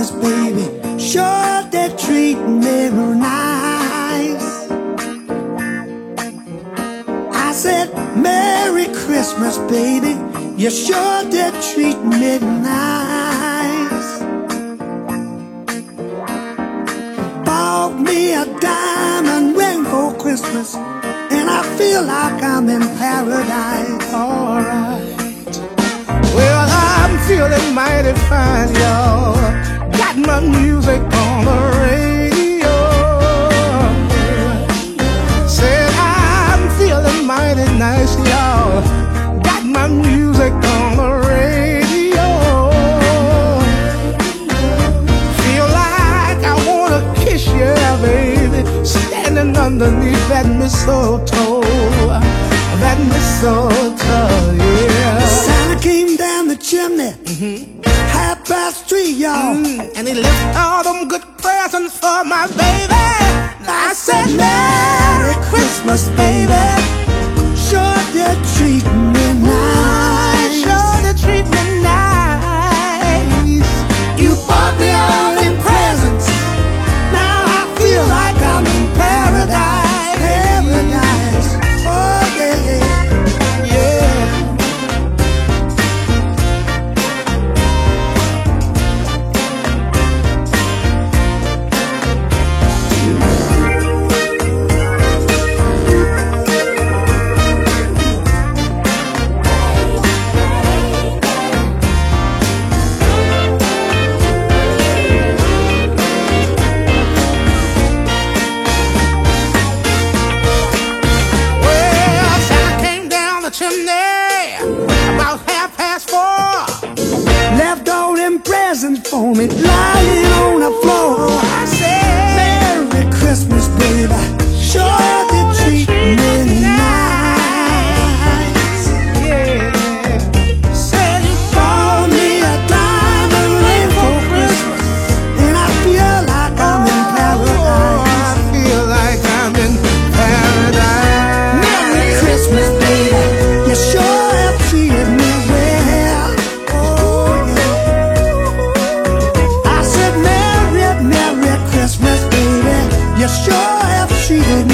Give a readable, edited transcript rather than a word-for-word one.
Christmas, baby. Sure did treat me real nice. I said, Merry Christmas, baby. You sure did treat me nice. Bought me a diamond ring for Christmas, and I feel like I'm in paradise. Alright. Well, I'm feeling mighty fine, y'all. Got my music on the radio. Said I'm feeling mighty nice, y'all. Got my music on the radio. Feel like I wanna kiss you, baby, standing underneath that mistletoe. That mistletoe, yeah. Santa came down the chimney, 3:30, y'all. And he left all them good presents for my baby. I said, Merry Christmas, baby. Sure did treat me nice. Sure did treat me nice. You bought me all in presents. Now I feel like I'm in paradise. Paradise. Oh, yeah, yeah. Yeah. Well, Santa came down the chimney about 4:30. Left all them presents for me lying on the floor. I said, Merry Christmas, baby. Sure did treat me nice. yeah. Said you Bought me a diamond ring for Christmas, and I feel like I'm in I paradise. feel like I'm in paradise. Merry Christmas, baby. You sure have treated me well. Oh, yeah. I said, Merry Christmas, baby. You sure have treated me